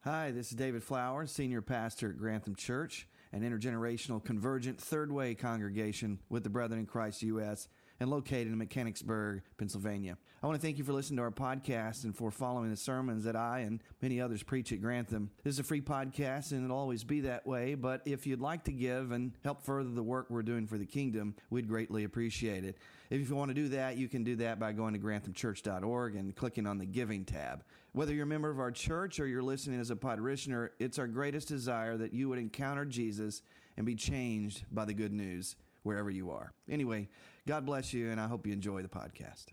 Hi, this is David Flowers, Senior Pastor at Grantham Church, an intergenerational convergent third way congregation with the Brethren in Christ U.S. and located in Mechanicsburg, Pennsylvania. I want to thank you for listening to our podcast and for following the sermons that I and many others preach at Grantham. This is a free podcast and it'll always be that way, but if you'd like to give and help further the work we're doing for the kingdom, we'd greatly appreciate it. If you want to do that, you can do that by going to granthamchurch.org and clicking on the Giving tab. Whether you're a member of our church or you're listening as a parishioner, it's our greatest desire that you would encounter Jesus and be changed by the good news wherever you are. Anyway, God bless you, and I hope you enjoy the podcast.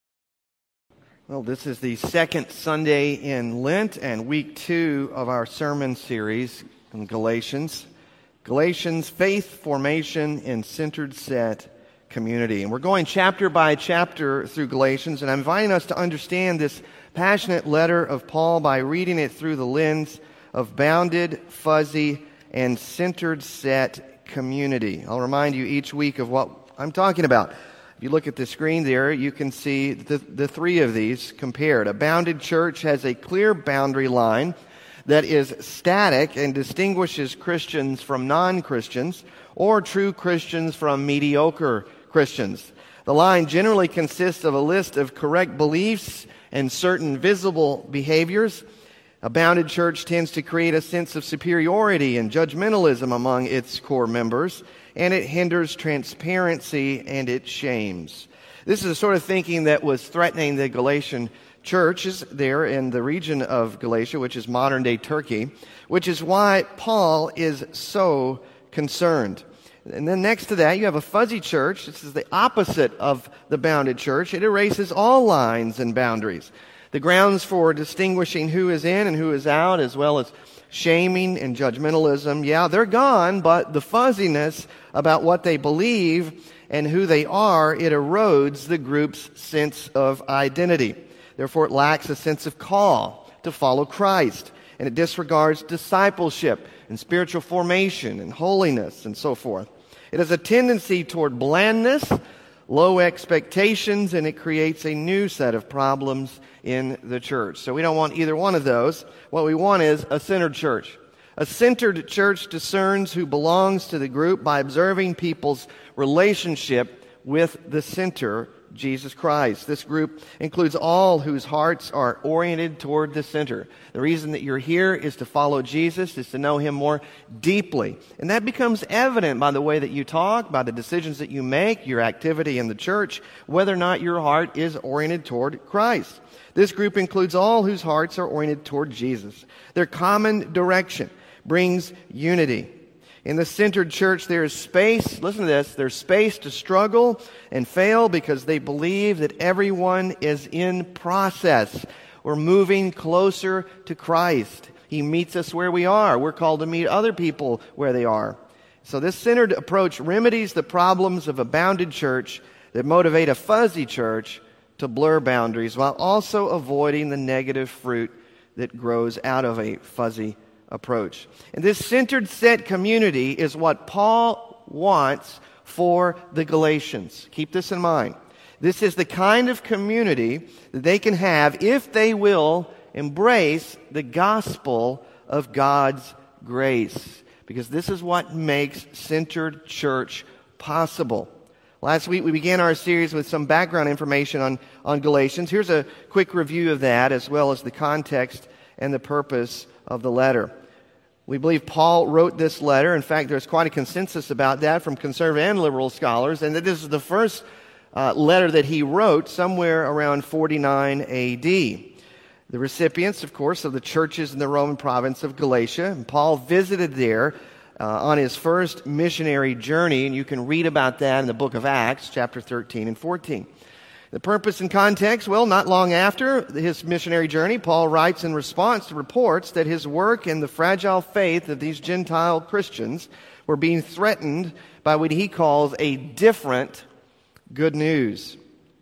Well, this is the second Sunday in Lent and week 2 of our sermon series in Galatians. Galatians, faith formation in centered set community. And we're going chapter by chapter through Galatians, and I'm inviting us to understand this passionate letter of Paul by reading it through the lens of bounded, fuzzy, and centered set community. I'll remind you each week of what I'm talking about. If you look at the screen there, you can see the three of these compared. A bounded church has a clear boundary line that is static and distinguishes Christians from non-Christians or true Christians from mediocre Christians. The line generally consists of a list of correct beliefs and certain visible behaviors. A bounded church tends to create a sense of superiority and judgmentalism among its core members, and it hinders transparency and it shames. This is the sort of thinking that was threatening the Galatian churches there in the region of Galatia, which is modern-day Turkey, which is why Paul is so concerned. And then next to that, you have a fuzzy church. This is the opposite of the bounded church. It erases all lines and boundaries. The grounds for distinguishing who is in and who is out, as well as shaming and judgmentalism, yeah, they're gone, but the fuzziness about what they believe and who they are, it erodes the group's sense of identity. Therefore, it lacks a sense of call to follow Christ, and it disregards discipleship and spiritual formation and holiness and so forth. It has a tendency toward blandness, low expectations, and it creates a new set of problems in the church. So we don't want either one of those. What we want is a centered church. A centered church discerns who belongs to the group by observing people's relationship with the center, Jesus Christ. This group includes all whose hearts are oriented toward the center. The reason that you're here is to follow Jesus, is to know Him more deeply. And that becomes evident by the way that you talk, by the decisions that you make, your activity in the church, whether or not your heart is oriented toward Christ. This group includes all whose hearts are oriented toward Jesus. Their common direction brings unity. In the centered church, there is space, listen to this, there's space to struggle and fail because they believe that everyone is in process. We're moving closer to Christ. He meets us where we are. We're called to meet other people where they are. So this centered approach remedies the problems of a bounded church that motivate a fuzzy church to blur boundaries while also avoiding the negative fruit that grows out of a fuzzy approach. And this centered set community is what Paul wants for the Galatians. Keep this in mind. This is the kind of community that they can have if they will embrace the gospel of God's grace. Because this is what makes centered church possible. Last week we began our series with some background information on Galatians. Here's a quick review of that, as well as the context and the purpose of the letter. We believe Paul wrote this letter. In fact, there's quite a consensus about that from conservative and liberal scholars, and that this is the first letter that he wrote somewhere around 49 A.D. The recipients, of course, of the churches in the Roman province of Galatia. And Paul visited there on his first missionary journey, and you can read about that in the book of Acts, chapter 13 and 14. The purpose and context, well, not long after his missionary journey, Paul writes in response to reports that his work and the fragile faith of these Gentile Christians were being threatened by what he calls a different good news.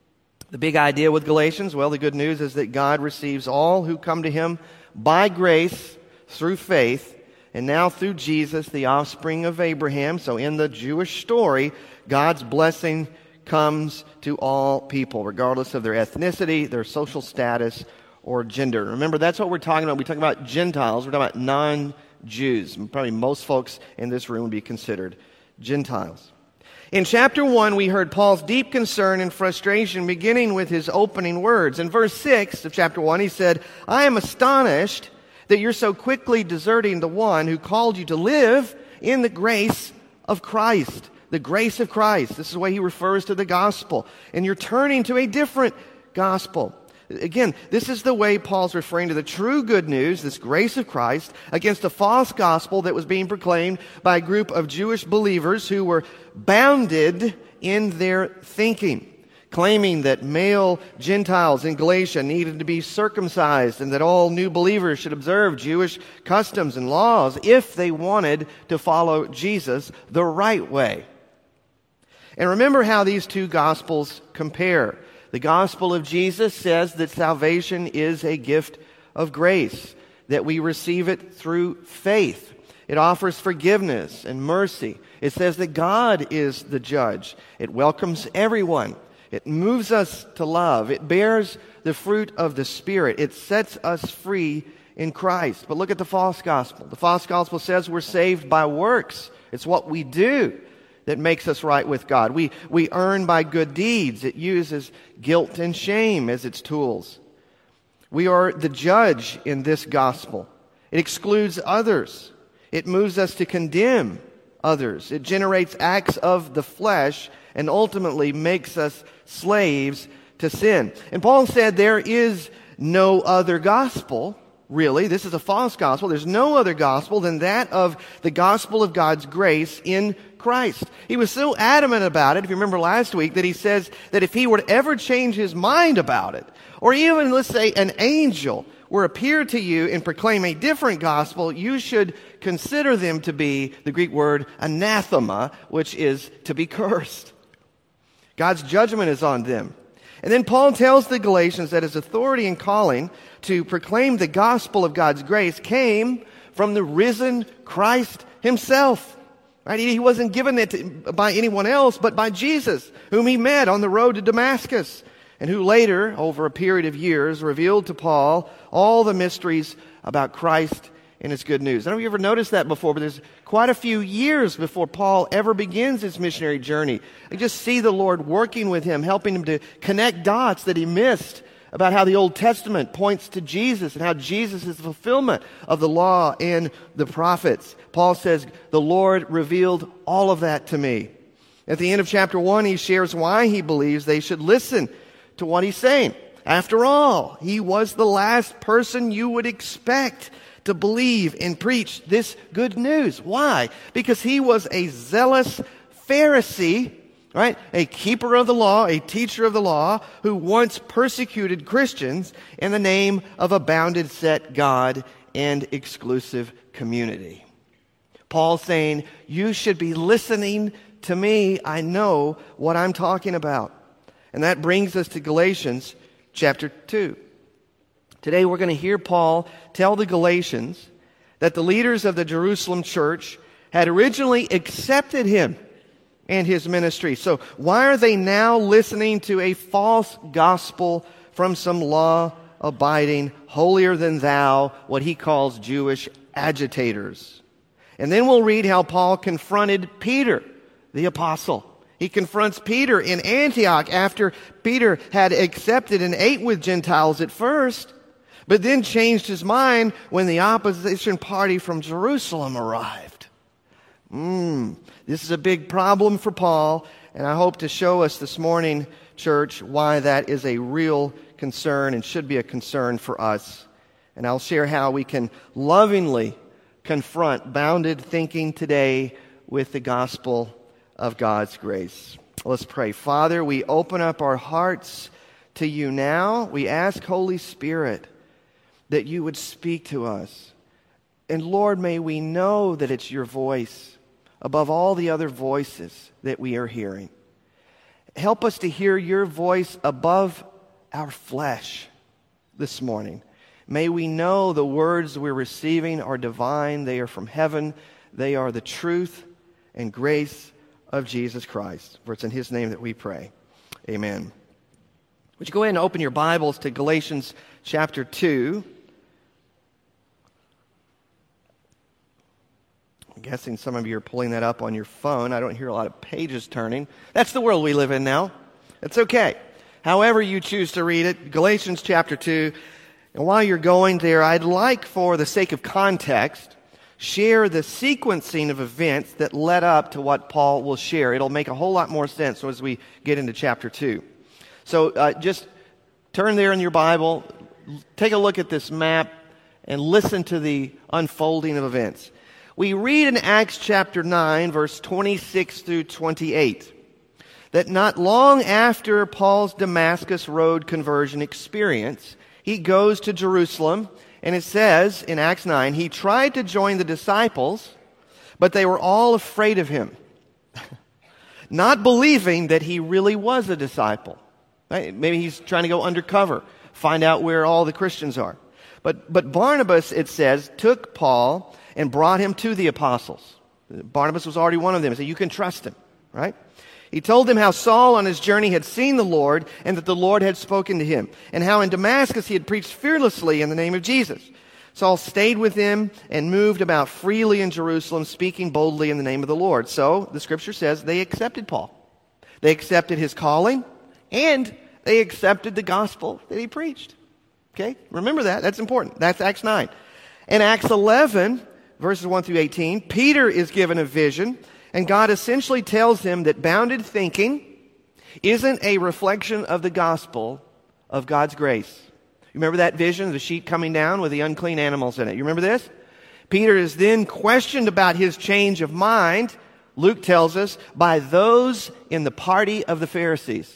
The big idea with Galatians, well, the good news is that God receives all who come to Him by grace through faith, and now through Jesus, the offspring of Abraham. So in the Jewish story, God's blessing comes to all people, regardless of their ethnicity, their social status, or gender. Remember, that's what we're talking about. We talk about Gentiles. We're talking about non-Jews. Probably most folks in this room would be considered Gentiles. In chapter 1, we heard Paul's deep concern and frustration beginning with his opening words. In verse 6 of chapter 1, he said, "I am astonished that you're so quickly deserting the one who called you to live in the grace of Christ." The grace of Christ. This is the way he refers to the gospel. And you're turning to a different gospel. Again, this is the way Paul's referring to the true good news, this grace of Christ, against a false gospel that was being proclaimed by a group of Jewish believers who were bounded in their thinking, claiming that male Gentiles in Galatia needed to be circumcised and that all new believers should observe Jewish customs and laws if they wanted to follow Jesus the right way. And remember how these two gospels compare. The gospel of Jesus says that salvation is a gift of grace, that we receive it through faith. It offers forgiveness and mercy. It says that God is the judge. It welcomes everyone. It moves us to love. It bears the fruit of the Spirit. It sets us free in Christ. But look at the false gospel. The false gospel says we're saved by works. It's what we do that makes us right with God. We earn by good deeds. It uses guilt and shame as its tools. We are the judge in this gospel. It excludes others. It moves us to condemn others. It generates acts of the flesh and ultimately makes us slaves to sin. And Paul said there is no other gospel, really. This is a false gospel. There's no other gospel than that of the gospel of God's grace in Christ. He was so adamant about it, if you remember last week, that he says that if he were to ever change his mind about it, or even, let's say, an angel were appear to you and proclaim a different gospel, you should consider them to be, the Greek word, anathema, which is to be cursed. God's judgment is on them. And then Paul tells the Galatians that his authority and calling to proclaim the gospel of God's grace came from the risen Christ himself. Right? He wasn't given it by anyone else, but by Jesus, whom he met on the road to Damascus, and who later, over a period of years, revealed to Paul all the mysteries about Christ and his good news. I don't know if you ever noticed that before, but there's quite a few years before Paul ever begins his missionary journey. I just see the Lord working with him, helping him to connect dots that he missed about how the Old Testament points to Jesus and how Jesus is the fulfillment of the law and the prophets. Paul says, the Lord revealed all of that to me. At the end of chapter 1, he shares why he believes they should listen to what he's saying. After all, he was the last person you would expect to believe and preach this good news. Why? Because he was a zealous Pharisee, right? A keeper of the law, a teacher of the law, who once persecuted Christians in the name of a bounded set God and exclusive community. Paul's saying, you should be listening to me. I know what I'm talking about. And that brings us to Galatians chapter 2. Today we're going to hear Paul tell the Galatians that the leaders of the Jerusalem church had originally accepted him and his ministry. So why are they now listening to a false gospel from some law-abiding, holier-than-thou, what he calls Jewish agitators? And then we'll read how Paul confronted Peter, the apostle. He confronts Peter in Antioch after Peter had accepted and ate with Gentiles at first, but then changed his mind when the opposition party from Jerusalem arrived. This is a big problem for Paul, and I hope to show us this morning, church, why that is a real concern and should be a concern for us. And I'll share how we can lovingly confront bounded thinking today with the gospel of God's grace. Let's pray. Father, we open up our hearts to you now. We ask, Holy Spirit, that you would speak to us. And Lord, may we know that it's your voice above all the other voices that we are hearing. Help us to hear your voice above our flesh this morning. May we know the words we're receiving are divine. They are from heaven. They are the truth and grace of Jesus Christ. For it's in his name that we pray. Amen. Would you go ahead and open your Bibles to Galatians chapter 2? I'm guessing some of you are pulling that up on your phone. I don't hear a lot of pages turning. That's the world we live in now. It's okay. However you choose to read it, Galatians chapter 2. And while you're going there, I'd like, for the sake of context, share the sequencing of events that led up to what Paul will share. It'll make a whole lot more sense as we get into chapter 2. So just turn there in your Bible, take a look at this map, and listen to the unfolding of events. We read in Acts chapter 9, verse 26 through 28, that not long after Paul's Damascus Road conversion experience, he goes to Jerusalem, and it says in Acts 9, he tried to join the disciples, but they were all afraid of him, not believing that he really was a disciple. Right? Maybe he's trying to go undercover, find out where all the Christians are. But Barnabas, it says, took Paul and brought him to the apostles. Barnabas was already one of them. He said, you can trust him, right? He told them how Saul on his journey had seen the Lord and that the Lord had spoken to him, and how in Damascus he had preached fearlessly in the name of Jesus. Saul stayed with him and moved about freely in Jerusalem, speaking boldly in the name of the Lord. So the scripture says they accepted Paul. They accepted his calling, and they accepted the gospel that he preached. Okay? Remember that. That's important. That's Acts 9. In Acts 11, verses 1 through 18, Peter is given a vision, and God essentially tells him that bounded thinking isn't a reflection of the gospel of God's grace. You remember that vision of the sheet coming down with the unclean animals in it? You remember this? Peter is then questioned about his change of mind, Luke tells us, by those in the party of the Pharisees.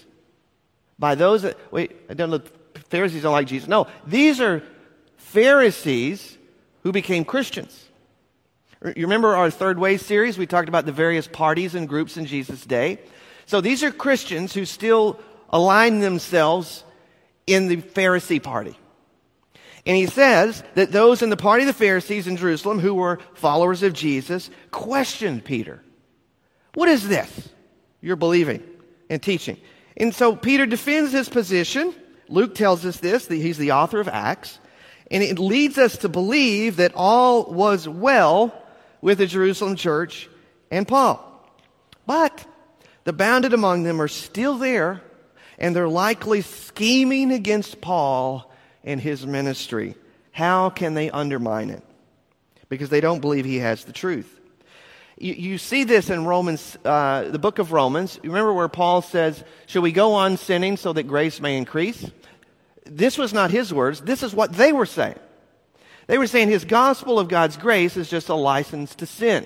By those that, I don't know, Pharisees don't like Jesus. No, these are Pharisees who became Christians. You remember our Third Way series? We talked about the various parties and groups in Jesus' day. So these are Christians who still align themselves in the Pharisee party. And he says that those in the party of the Pharisees in Jerusalem who were followers of Jesus questioned Peter. What is this you're believing and teaching? And so Peter defends his position. Luke tells us this, that he's the author of Acts. And it leads us to believe that all was well with the Jerusalem church and Paul. But the bounded among them are still there, and they're likely scheming against Paul and his ministry. How can they undermine it? Because they don't believe he has the truth. You see this in Romans, the book of Romans. You remember where Paul says, "Shall we go on sinning so that grace may increase?" This was not his words. This is what they were saying. They were saying his gospel of God's grace is just a license to sin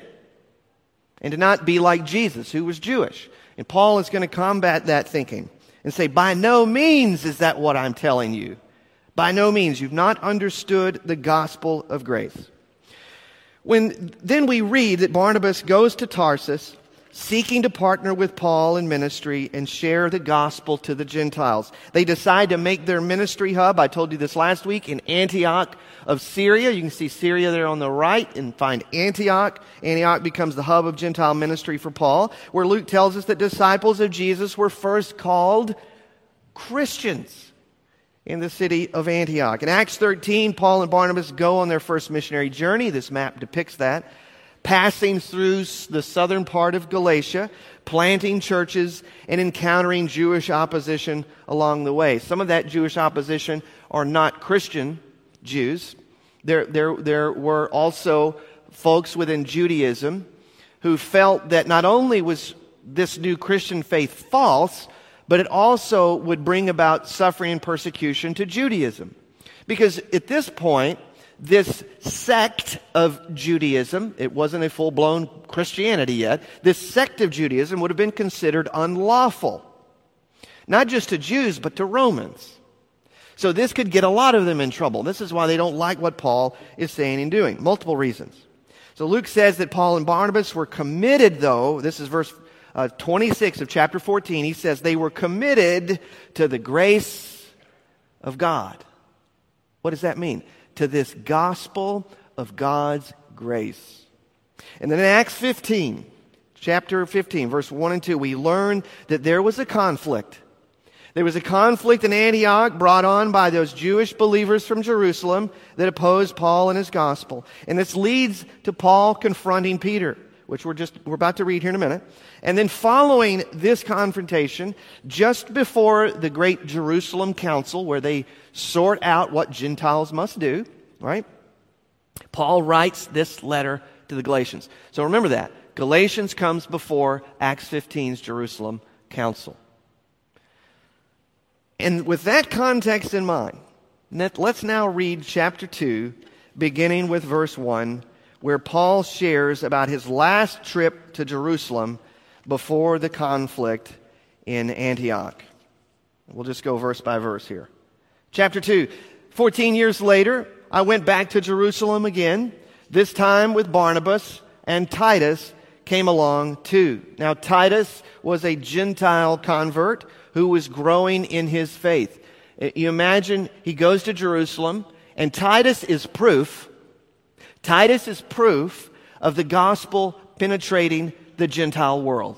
and to not be like Jesus, who was Jewish. And Paul is going to combat that thinking and say, by no means is that what I'm telling you. By no means. You've not understood the gospel of grace. Then we read that Barnabas goes to Tarsus, seeking to partner with Paul in ministry and share the gospel to the Gentiles. They decide to make their ministry hub, I told you this last week, in Antioch of Syria. You can see Syria there on the right and find Antioch. Antioch becomes the hub of Gentile ministry for Paul, where Luke tells us that disciples of Jesus were first called Christians in the city of Antioch. In Acts 13, Paul and Barnabas go on their first missionary journey. This map depicts that. Passing through the southern part of Galatia, planting churches, and encountering Jewish opposition along the way. Some of that Jewish opposition are not Christian Jews. There were also folks within Judaism who felt that not only was this new Christian faith false, but it also would bring about suffering and persecution to Judaism. Because at this point, this sect of Judaism, it wasn't a full-blown Christianity yet, this sect of Judaism would have been considered unlawful. Not just to Jews, but to Romans. So this could get a lot of them in trouble. This is why they don't like what Paul is saying and doing. Multiple reasons. So Luke says that Paul and Barnabas were committed, though. This is verse 26 of chapter 14. He says they were committed to the grace of God. What does that mean? To this gospel of God's grace. And then in Acts 15, chapter 15, verse 1 and 2, we learn that there was a conflict. There was a conflict in Antioch brought on by those Jewish believers from Jerusalem that opposed Paul and his gospel. And this leads to Paul confronting Peter, which we're about to read here in a minute. And then following this confrontation, just before the great Jerusalem council, where they sort out what Gentiles must do, right? Paul writes this letter to the Galatians. So remember that. Galatians comes before Acts 15's Jerusalem council. And with that context in mind, let's now read chapter 2, beginning with verse 1, where Paul shares about his last trip to Jerusalem before the conflict in Antioch. We'll just go verse by verse here. Chapter 2, 14 years later, I went back to Jerusalem again, this time with Barnabas, and Titus came along too. Now Titus was a Gentile convert who was growing in his faith. You imagine he goes to Jerusalem, and Titus is proof of the gospel penetrating the Gentile world.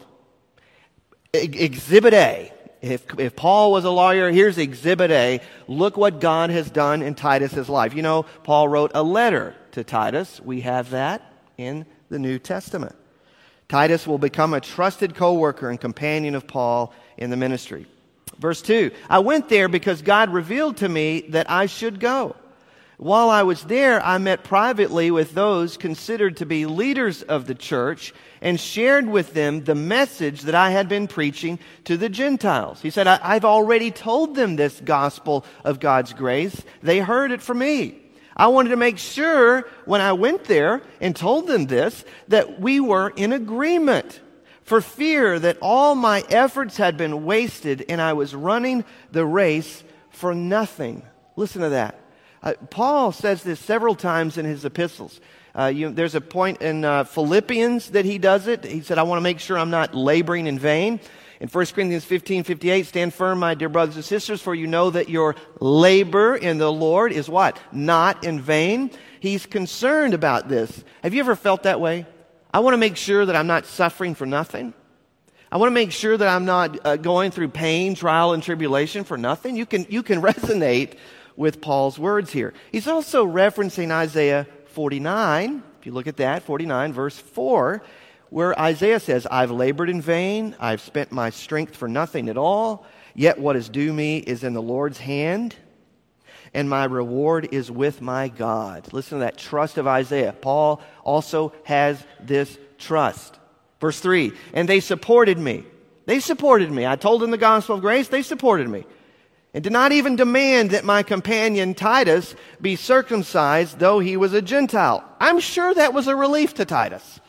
Exhibit A. If Paul was a lawyer, here's Exhibit A. Look what God has done in Titus's life. You know, Paul wrote a letter to Titus. We have that in the New Testament. Titus will become a trusted co-worker and companion of Paul in the ministry. Verse 2, I went there because God revealed to me that I should go. While I was there, I met privately with those considered to be leaders of the church and shared with them the message that I had been preaching to the Gentiles. He said, I've already told them this gospel of God's grace. They heard it from me. I wanted to make sure when I went there and told them this, that we were in agreement, for fear that all my efforts had been wasted and I was running the race for nothing. Listen to that. Paul says this several times in his epistles. There's a point in Philippians that he does it. He said, I want to make sure I'm not laboring in vain. In 1 Corinthians 15:58, stand firm, my dear brothers and sisters, for you know that your labor in the Lord is what? Not in vain. He's concerned about this. Have you ever felt that way? I want to make sure that I'm not suffering for nothing. I want to make sure that I'm not going through pain, trial, and tribulation for nothing. You can resonate with Paul's words here. He's also referencing Isaiah 49. If you look at that, 49, verse 4, where Isaiah says, I've labored in vain, I've spent my strength for nothing at all, yet what is due me is in the Lord's hand, and my reward is with my God. Listen to that trust of Isaiah. Paul also has this trust. Verse 3, and they supported me. They supported me. I told them the gospel of grace, they supported me. And did not even demand that my companion Titus be circumcised, though he was a Gentile. I'm sure that was a relief to Titus.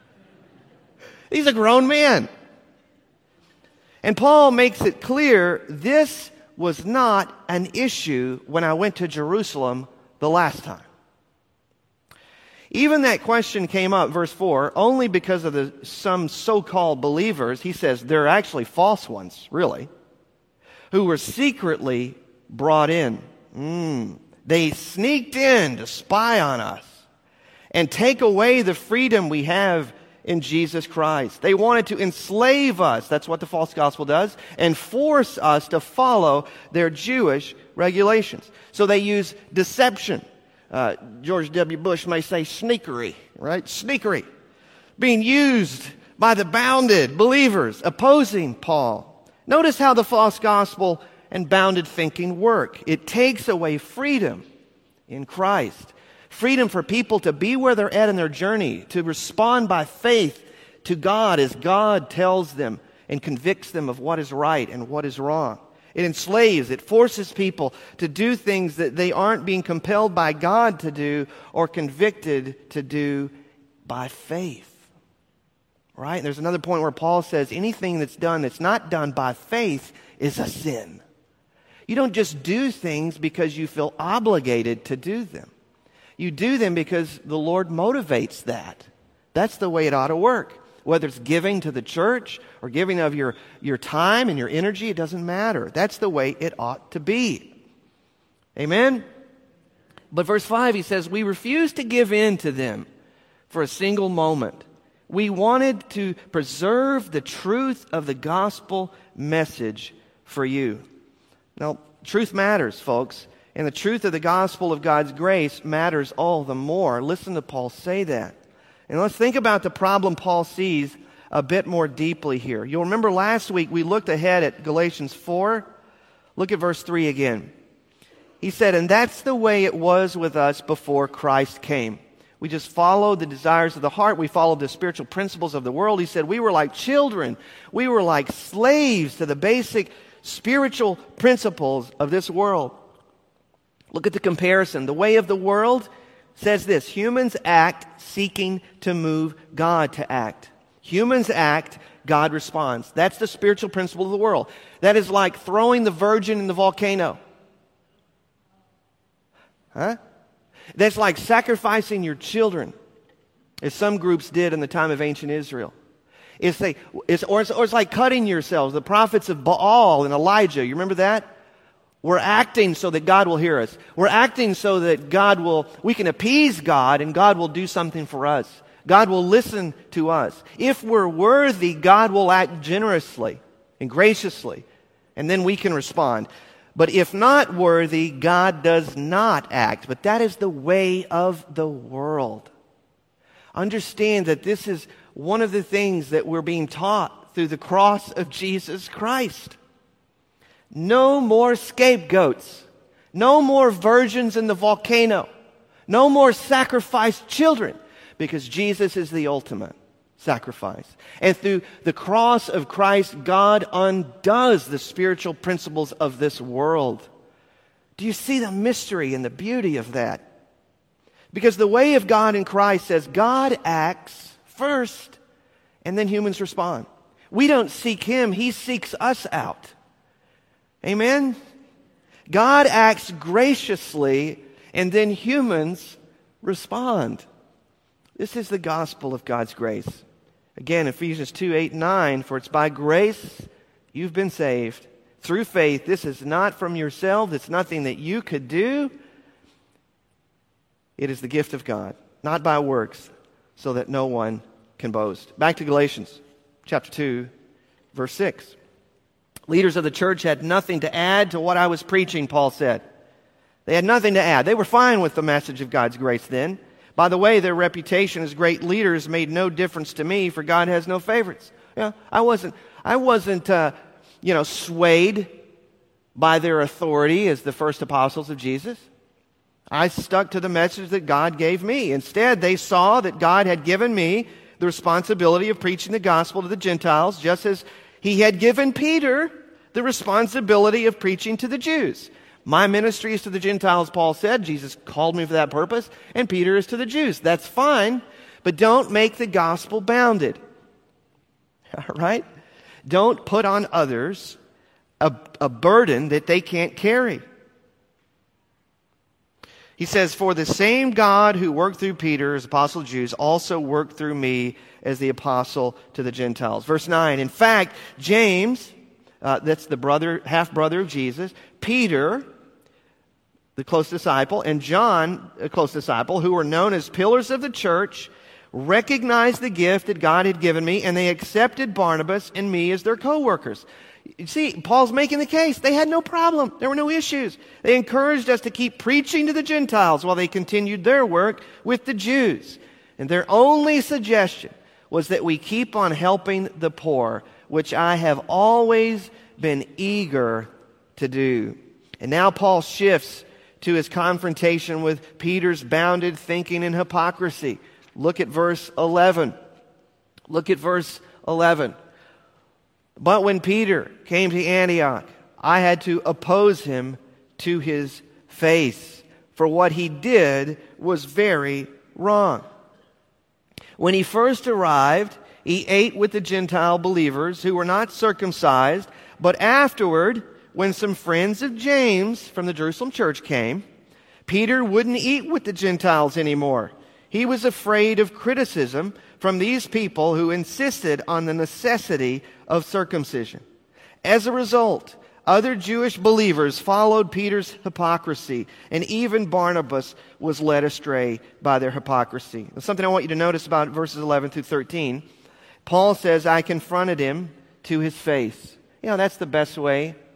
He's a grown man. And Paul makes it clear this was not an issue when I went to Jerusalem the last time. Even that question came up, verse 4, only because of some so-called believers. He says they're actually false ones, really, who were secretly brought in. They sneaked in to spy on us and take away the freedom we have in Jesus Christ. They wanted to enslave us, that's what the false gospel does, and force us to follow their Jewish regulations. So they use deception. George W. Bush may say sneakery, right? Sneakery. Being used by the bounded believers opposing Paul. Notice how the false gospel and bounded thinking work. It takes away freedom in Christ. Freedom for people to be where they're at in their journey, to respond by faith to God as God tells them and convicts them of what is right and what is wrong. It enslaves, it forces people to do things that they aren't being compelled by God to do or convicted to do by faith. Right? And there's another point where Paul says anything that's done that's not done by faith is a sin. You don't just do things because you feel obligated to do them. You do them because the Lord motivates that. That's the way it ought to work. Whether it's giving to the church or giving of your time and your energy, it doesn't matter. That's the way it ought to be. Amen? But verse 5, he says, we refuse to give in to them for a single moment. We wanted to preserve the truth of the gospel message for you. Now, truth matters, folks. And the truth of the gospel of God's grace matters all the more. Listen to Paul say that. And let's think about the problem Paul sees a bit more deeply here. You'll remember last week we looked ahead at Galatians 4. Look at verse 3 again. He said, and that's the way it was with us before Christ came. We just followed the desires of the heart. We followed the spiritual principles of the world. He said we were like children. We were like slaves to the basic spiritual principles of this world. Look at the comparison. The way of the world says this: humans act seeking to move God to act. Humans act, God responds. That's the spiritual principle of the world. That is like throwing the virgin in the volcano. Huh? That's like sacrificing your children, as some groups did in the time of ancient Israel. It's like cutting yourselves. The prophets of Baal and Elijah, you remember that? We're acting so that God will hear us. We're acting so that we can appease God and God will do something for us. God will listen to us. If we're worthy, God will act generously and graciously, and then we can respond. But if not worthy, God does not act. But that is the way of the world. Understand that this is one of the things that we're being taught through the cross of Jesus Christ. No more scapegoats. No more virgins in the volcano. No more sacrificed children, because Jesus is the ultimate sacrifice. And through the cross of Christ, God undoes the spiritual principles of this world. Do you see the mystery and the beauty of that? Because the way of God in Christ says God acts first, and then humans respond. We don't seek Him, He seeks us out. Amen? God acts graciously, and then humans respond. This is the gospel of God's grace. Again, Ephesians 2:8-9, for it's by grace you've been saved through faith. This is not from yourself. It's nothing that you could do. It is the gift of God, not by works, so that no one can boast. Back to Galatians chapter 2, verse 6. Leaders of the church had nothing to add to what I was preaching, Paul said. They had nothing to add. They were fine with the message of God's grace then. By the way, their reputation as great leaders made no difference to me, for God has no favorites. I wasn't swayed by their authority as the first apostles of Jesus. I stuck to the message that God gave me. Instead, they saw that God had given me the responsibility of preaching the gospel to the Gentiles, just as He had given Peter the responsibility of preaching to the Jews. My ministry is to the Gentiles, Paul said. Jesus called me for that purpose. And Peter is to the Jews. That's fine, but don't make the gospel bounded. All right? Don't put on others a burden that they can't carry. He says, for the same God who worked through Peter as apostle to Jews also worked through me as the apostle to the Gentiles. Verse 9, in fact, James, that's the half-brother of Jesus, Peter, the close disciple, and John, a close disciple, who were known as pillars of the church, recognized the gift that God had given me, and they accepted Barnabas and me as their co-workers. You see, Paul's making the case. They had no problem. There were no issues. They encouraged us to keep preaching to the Gentiles while they continued their work with the Jews. And their only suggestion was that we keep on helping the poor, which I have always been eager to do. And now Paul shifts to his confrontation with Peter's bounded thinking and hypocrisy. Look at verse 11. Look at verse 11. But when Peter came to Antioch, I had to oppose him to his face, for what he did was very wrong. When he first arrived, he ate with the Gentile believers who were not circumcised, but afterward, when some friends of James from the Jerusalem church came, Peter wouldn't eat with the Gentiles anymore. He was afraid of criticism from these people who insisted on the necessity of circumcision. As a result, other Jewish believers followed Peter's hypocrisy, and even Barnabas was led astray by their hypocrisy. There's something I want you to notice about verses 11 through 13. Paul says, I confronted him to his face. That's the best way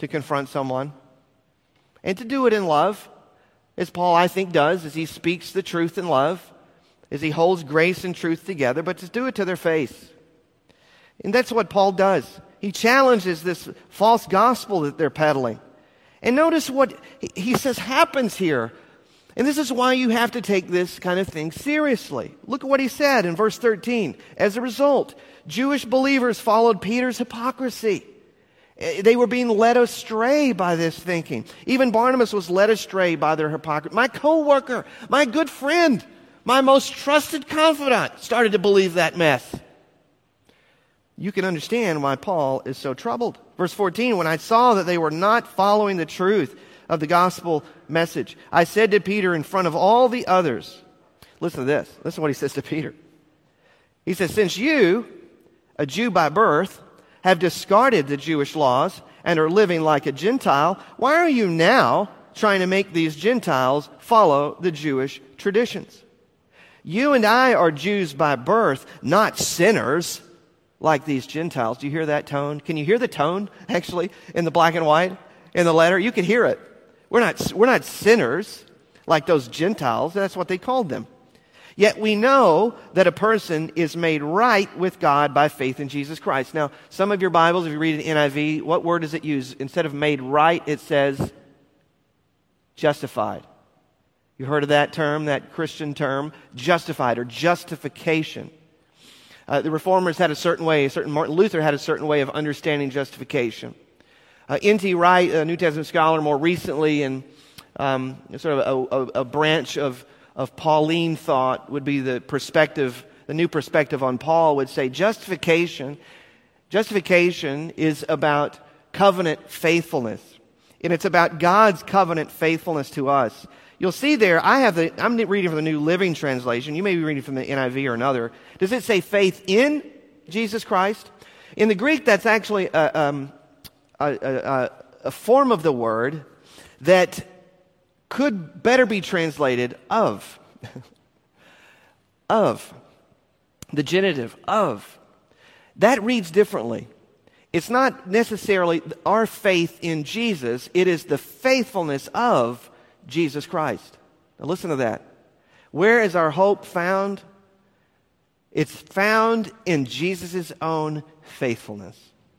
to confront someone, and to do it in love, as Paul, I think, does, as he speaks the truth in love, as he holds grace and truth together, but to do it to their face. And that's what Paul does. He challenges this false gospel that they're peddling. And notice what he says happens here. And this is why you have to take this kind of thing seriously. Look at what he said in verse 13. As a result, Jewish believers followed Peter's hypocrisy. They were being led astray by this thinking. Even Barnabas was led astray by their hypocrisy. My co-worker, my good friend, my most trusted confidant started to believe that mess. You can understand why Paul is so troubled. Verse 14, when I saw that they were not following the truth of the gospel message, I said to Peter in front of all the others, listen to this. Listen to what he says to Peter. He says, since you, a Jew by birth, have discarded the Jewish laws and are living like a Gentile, why are you now trying to make these Gentiles follow the Jewish traditions? You and I are Jews by birth, not sinners like these Gentiles. Do you hear that tone? Can you hear the tone, actually, in the black and white, in the letter? You can hear it. We're not sinners like those Gentiles. That's what they called them. Yet we know that a person is made right with God by faith in Jesus Christ. Now, some of your Bibles, if you read an NIV, what word does it use? Instead of made right, it says justified. You heard of that term, that Christian term, justified or justification. The Reformers had a certain way, Martin Luther had a certain way of understanding justification. N.T. Wright, a New Testament scholar, more recently, and sort of a branch of Pauline thought would be the new perspective on Paul would say justification is about covenant faithfulness. And it's about God's covenant faithfulness to us. You'll see there, I'm reading from the New Living Translation. You may be reading from the NIV or another. Does it say faith in Jesus Christ? In the Greek, that's actually a form of the word that could better be translated of. Of. The genitive, of. That reads differently. It's not necessarily our faith in Jesus. It is the faithfulness of Jesus Christ. Now listen to that. Where is our hope found? It's found in Jesus' own faithfulness.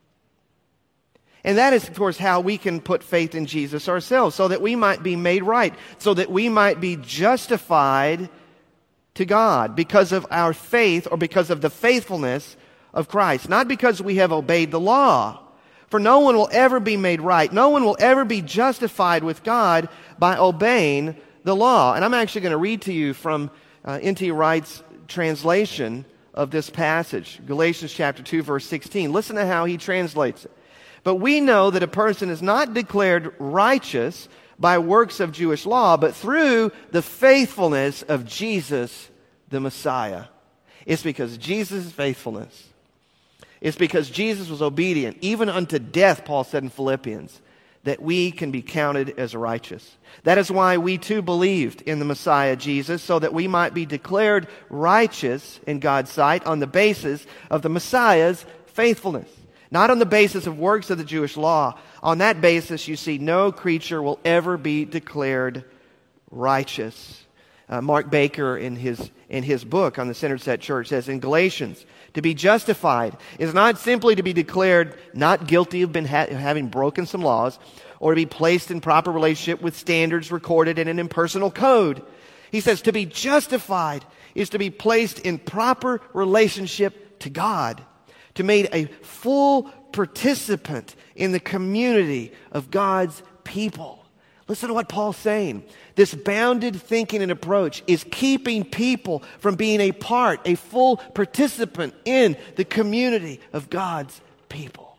And that is, of course, how we can put faith in Jesus ourselves, so that we might be made right, so that we might be justified to God because of our faith or because of the faithfulness of Christ. Not because we have obeyed the law. For no one will ever be made right. No one will ever be justified with God by obeying the law. And I'm actually going to read to you from N.T. Wright's translation of this passage, Galatians chapter 2, verse 16. Listen to how he translates it. But we know that a person is not declared righteous by works of Jewish law, but through the faithfulness of Jesus, the Messiah. It's because Jesus' faithfulness. It's because Jesus was obedient, even unto death, Paul said in Philippians, that we can be counted as righteous. That is why we too believed in the Messiah Jesus, so that we might be declared righteous in God's sight on the basis of the Messiah's faithfulness. Not on the basis of works of the Jewish law. On that basis, you see, no creature will ever be declared righteous. Mark Baker, in his book on the Centered Set Church, says in Galatians, to be justified is not simply to be declared not guilty of having broken some laws, or to be placed in proper relationship with standards recorded in an impersonal code. He says to be justified is to be placed in proper relationship to God, to be made a full participant in the community of God's people. Listen to what Paul's saying. This bounded thinking and approach is keeping people from being a full participant in the community of God's people.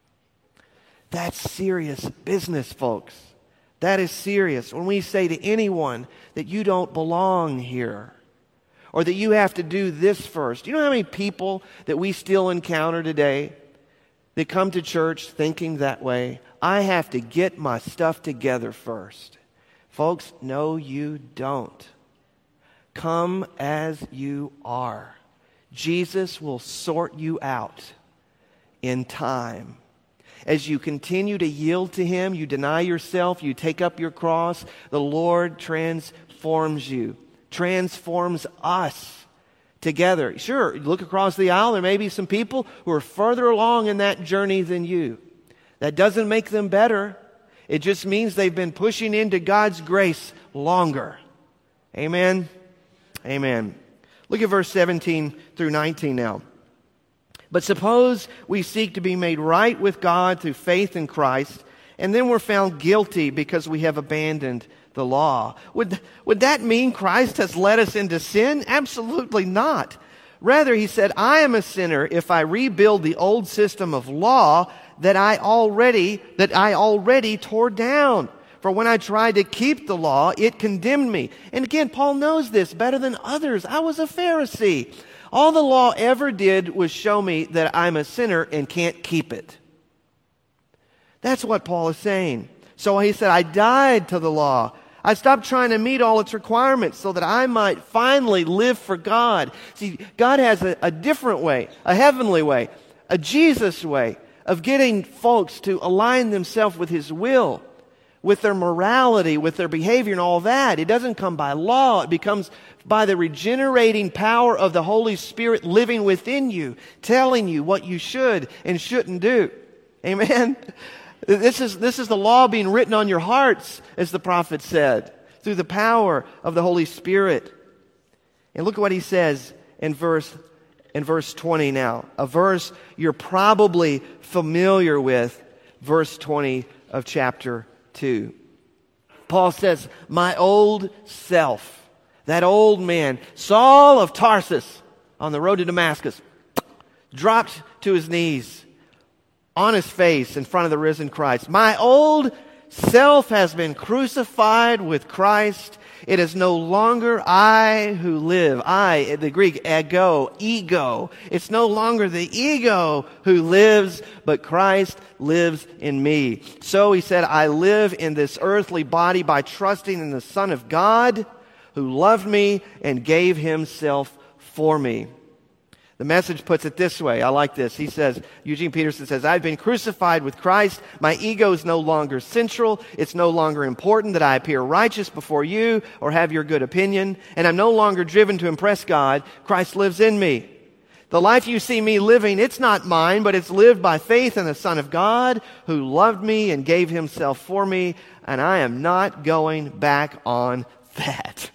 That's serious business, folks. That is serious. When we say to anyone that you don't belong here, or that you have to do this first. You know how many people that we still encounter today that come to church thinking that way? I have to get my stuff together first. Folks, no, you don't. Come as you are. Jesus will sort you out in time. As you continue to yield to Him, you deny yourself, you take up your cross, the Lord transforms you, transforms us together. Sure, you look across the aisle, there may be some people who are further along in that journey than you. That doesn't make them better. It just means they've been pushing into God's grace longer. Amen? Amen. Look at verse 17 through 19 now. But suppose we seek to be made right with God through faith in Christ, and then we're found guilty because we have abandoned the law. Would that mean Christ has led us into sin? Absolutely not. Rather, He said, I am a sinner if I rebuild the old system of law that I already tore down. For when I tried to keep the law, it condemned me. And again, Paul knows this better than others. I was a Pharisee. All the law ever did was show me that I'm a sinner and can't keep it. That's what Paul is saying. So he said, I died to the law. I stopped trying to meet all its requirements so that I might finally live for God. See, God has a different way, a heavenly way, a Jesus way of getting folks to align themselves with His will, with their morality, with their behavior and all that. It doesn't come by law. It becomes by the regenerating power of the Holy Spirit living within you, telling you what you should and shouldn't do. Amen? This is the law being written on your hearts, as the prophet said, through the power of the Holy Spirit. And look at what he says in verse 20 now. A verse you're probably familiar with, verse 20 of chapter 2. Paul says, my old self, that old man, Saul of Tarsus, on the road to Damascus, dropped to his knees, on his face in front of the risen Christ. My old self has been crucified with Christ. It is no longer I who live. I, the Greek, ego. It's no longer the ego who lives, but Christ lives in me. So he said, I live in this earthly body by trusting in the Son of God who loved me and gave Himself for me. The Message puts it this way. I like this. He says, Eugene Peterson says, I've been crucified with Christ. My ego is no longer central. It's no longer important that I appear righteous before you or have your good opinion. And I'm no longer driven to impress God. Christ lives in me. The life you see me living, it's not mine, but it's lived by faith in the Son of God who loved me and gave Himself for me. And I am not going back on that.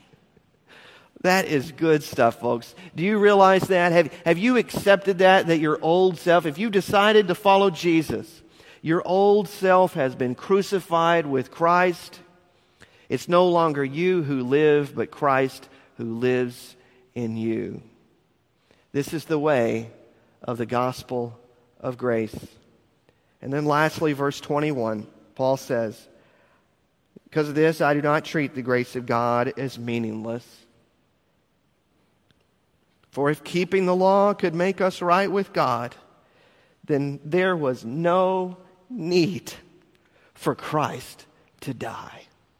That is good stuff, folks. Do you realize that? Have you accepted that your old self, if you decided to follow Jesus, your old self has been crucified with Christ? It's no longer you who live, but Christ who lives in you. This is the way of the gospel of grace. And then lastly, verse 21, Paul says, because of this, I do not treat the grace of God as meaningless. For if keeping the law could make us right with God, then there was no need for Christ to die.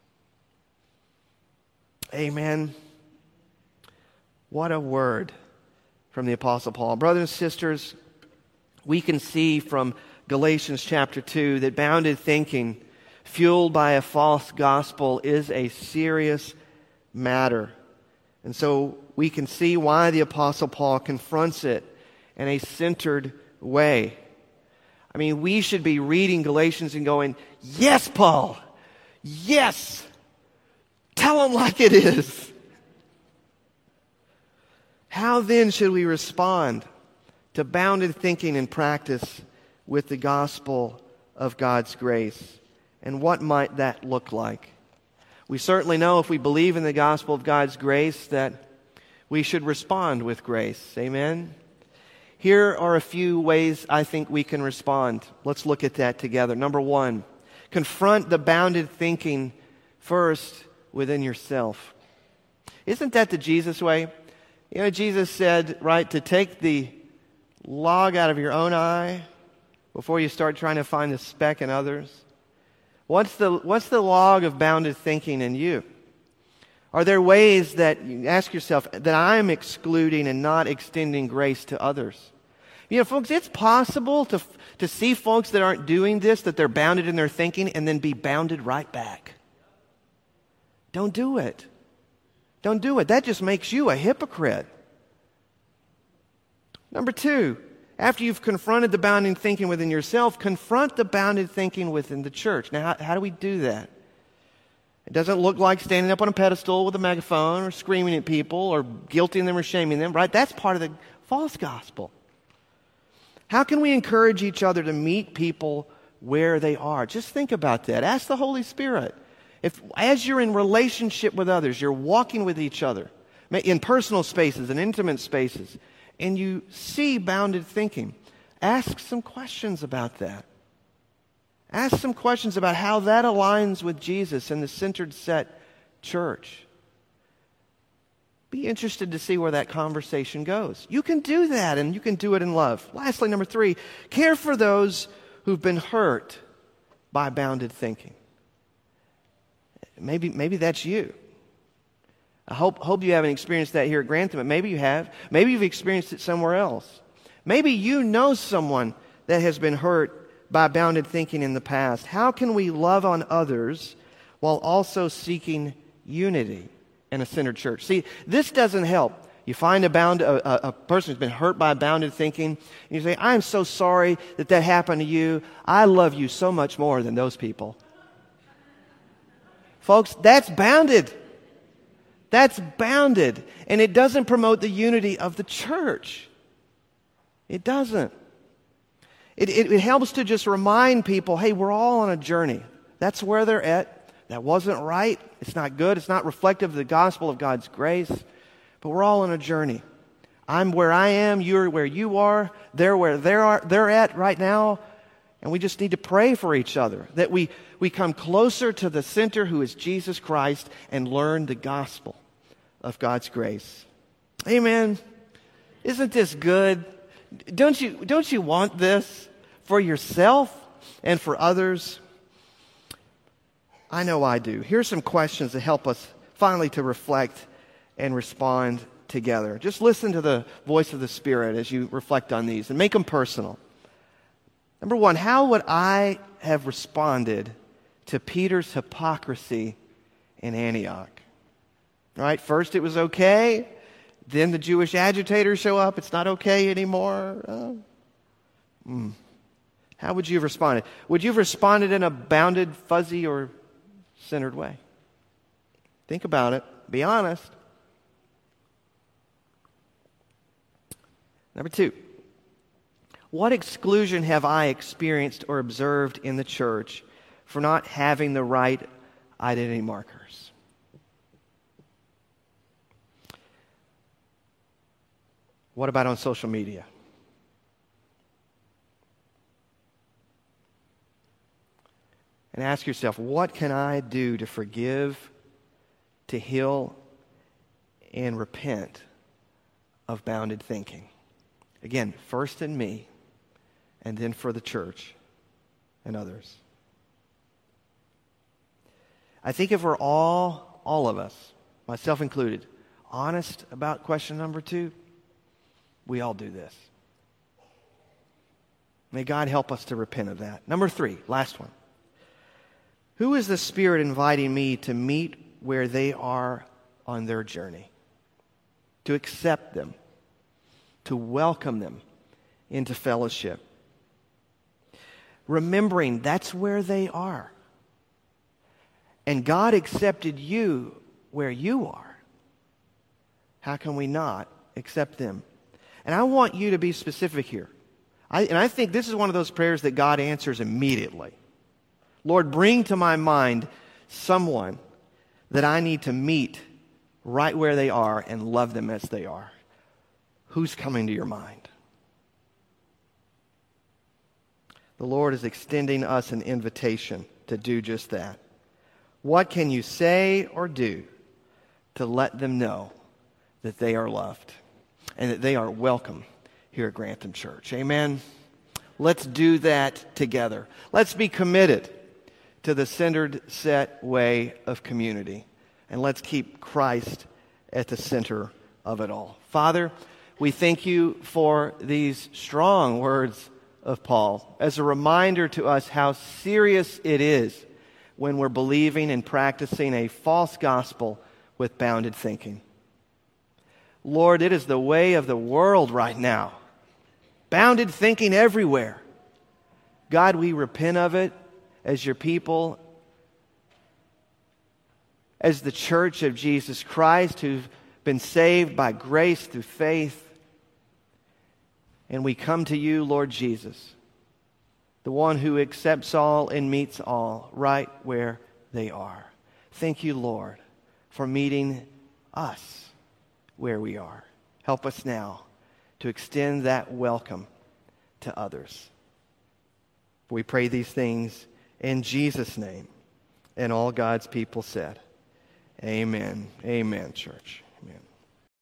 Amen. What a word from the Apostle Paul. Brothers and sisters, we can see from Galatians chapter 2 that bounded thinking fueled by a false gospel is a serious matter. And so we can see why the Apostle Paul confronts it in a centered way. I mean, we should be reading Galatians and going, yes, Paul, yes, tell them like it is. How then should we respond to bounded thinking and practice with the gospel of God's grace? And what might that look like? We certainly know if we believe in the gospel of God's grace that we should respond with grace. Amen? Here are a few ways I think we can respond. Let's look at that together. Number one, confront the bounded thinking first within yourself. Isn't that the Jesus way? You know, Jesus said, right, to take the log out of your own eye before you start trying to find the speck in others. What's the log of bounded thinking in you? Are there ways that you ask yourself that I'm excluding and not extending grace to others? You know, folks, it's possible to see folks that aren't doing this, that they're bounded in their thinking, and then be bounded right back. Don't do it. Don't do it. That just makes you a hypocrite. Number 2, after you've confronted the bounded thinking within yourself, confront the bounded thinking within the church. Now, how do we do that? It doesn't look like standing up on a pedestal with a megaphone or screaming at people or guilting them or shaming them, right? That's part of the false gospel. How can we encourage each other to meet people where they are? Just think about that. Ask the Holy Spirit. If, as you're in relationship with others, you're walking with each other in personal spaces and intimate spaces, and you see bounded thinking, ask some questions about that. Ask some questions about how that aligns with Jesus and the centered set church. Be interested to see where that conversation goes. You can do that, and you can do it in love. Lastly, number 3, care for those who've been hurt by bounded thinking. Maybe that's you. I hope you haven't experienced that here at Grantham, but maybe you have. Maybe you've experienced it somewhere else. Maybe you know someone that has been hurt by bounded thinking in the past. How can we love on others while also seeking unity in a centered church? See, this doesn't help. You find a person who's been hurt by bounded thinking, and you say, I'm so sorry that happened to you. I love you so much more than those people. Folks, that's bounded. That's bounded. And it doesn't promote the unity of the church. It doesn't. It helps to just remind people, hey, we're all on a journey. That's where they're at. That wasn't right. It's not good. It's not reflective of the gospel of God's grace. But we're all on a journey. I'm where I am. You're where you are. They're where they're at right now. And we just need to pray for each other, that we come closer to the center, who is Jesus Christ, and learn the gospel of God's grace. Amen. Isn't this good? Don't you want this for yourself and for others? I know I do. Here's some questions to help us finally to reflect and respond together. Just listen to the voice of the Spirit as you reflect on these and make them personal. Number 1, how would I have responded to Peter's hypocrisy in Antioch? Right? First it was okay. Then the Jewish agitators show up. It's not okay anymore. How would you have responded? Would you have responded in a bounded, fuzzy, or centered way? Think about it. Be honest. Number 2, what exclusion have I experienced or observed in the church for not having the right identity markers? What about on social media? And ask yourself, what can I do to forgive, to heal, and repent of bounded thinking? Again, first in me, and then for the church and others. I think if we're all of us, myself included, honest about question number 2, we all do this. May God help us to repent of that. Number 3, last one. Who is the Spirit inviting me to meet where they are on their journey? To accept them, to welcome them into fellowship. Remembering that's where they are. And God accepted you where you are. How can we not accept them? And I want you to be specific here. I think this is one of those prayers that God answers immediately. Lord, bring to my mind someone that I need to meet right where they are and love them as they are. Who's coming to your mind? The Lord is extending us an invitation to do just that. What can you say or do to let them know that they are loved and that they are welcome here at Grantham Church? Amen. Let's do that together. Let's be committed to the centered, set way of community. And let's keep Christ at the center of it all. Father, We thank you for these strong words of Paul as a reminder to us how serious it is when we're believing and practicing a false gospel with bounded thinking. Lord, it is the way of the world right now. Bounded thinking everywhere. God, we repent of it as your people, as the church of Jesus Christ who've been saved by grace through faith. And we come to you, Lord Jesus, the one who accepts all and meets all right where they are. Thank you, Lord, for meeting us where we are. Help us now to extend that welcome to others. We pray these things in Jesus' name. And all God's people said, amen. Amen, church. Amen.